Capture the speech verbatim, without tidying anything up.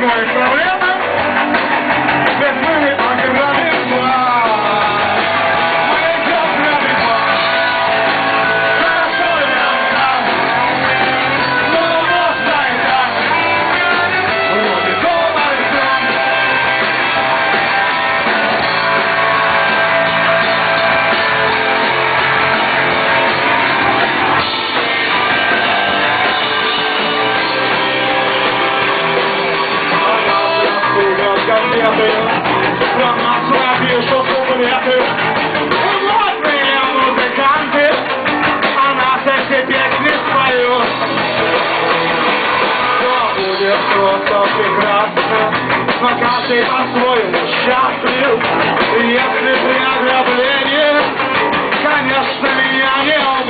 моих проблемах, без мы ограбим вас. Мы идем грабить вас. Хорошо ли нам? Ну, можно и так. Вроде дома ждем. Про нас напишут куплеты. Вот мы музыканты, а нас эти песни споют. Все будет просто прекрасно, но каждый по-своему счастлив. Если при ограблении, конечно, меня не